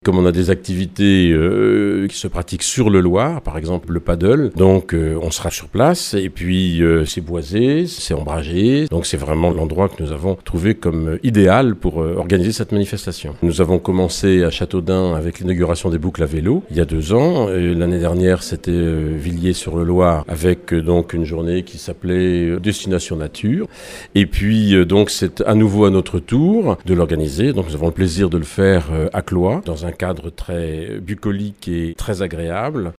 Comme on a des activités qui se pratiquent sur le Loir, par exemple le paddle, donc on sera sur place et puis c'est boisé, c'est ombragé, donc c'est vraiment l'endroit que nous avons trouvé comme idéal pour organiser cette manifestation. Nous avons commencé à Châteaudun avec l'inauguration des boucles à vélo il y a 2 ans. L'année dernière, c'était Villiers-sur-le-Loir avec donc une journée qui s'appelait Destination Nature. Et puis donc c'est à nouveau à notre tour de l'organiser. Donc nous avons le plaisir de le faire à Cloyes dans un cadre très bucolique et très agréable.